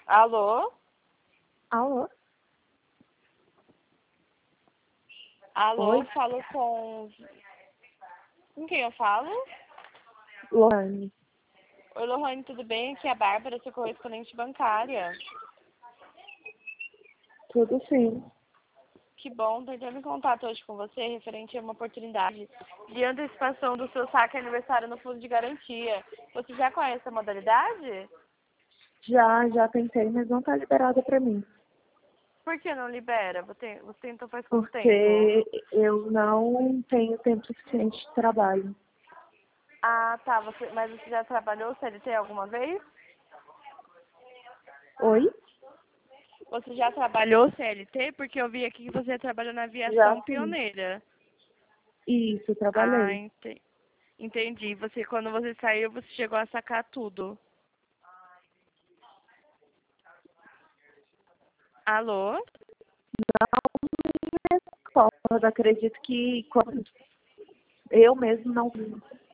Alô? Alô? Alô, Oi? falo com quem eu falo? Lohane. Oi, Lohane, tudo bem? Aqui é a Bárbara, sua correspondente bancária. Tudo sim. Que bom, tô entrando em contato hoje com você referente a uma oportunidade de antecipação do seu saque aniversário no fundo de garantia. Você já conhece a modalidade? Já tentei, mas não tá liberada pra mim. Por que não libera? Você tentou faz quanto tempo? Porque eu não tenho tempo suficiente de trabalho. Ah, tá. Mas você já trabalhou CLT alguma vez? Oi? Você já trabalhou CLT? Porque eu vi aqui que você trabalhou na Já aviação sim. pioneira. Isso, Ah, trabalhei. entendi. Quando você saiu, você chegou a sacar tudo. Alô? Recordo, acredito que eu mesmo não vi.